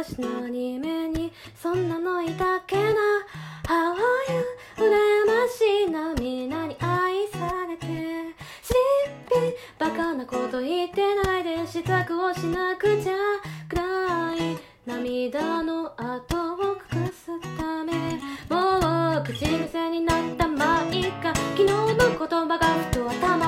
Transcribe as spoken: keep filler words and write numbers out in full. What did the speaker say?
昔のアニメにそんなのいたっけな。 How are you 羨ましいな、みんなに愛されて。しっぴバカなこと言ってないで、支度をしなくちゃくらい涙の跡を隠すため。もう口癖になったまあいいか、昨日の言葉がふと頭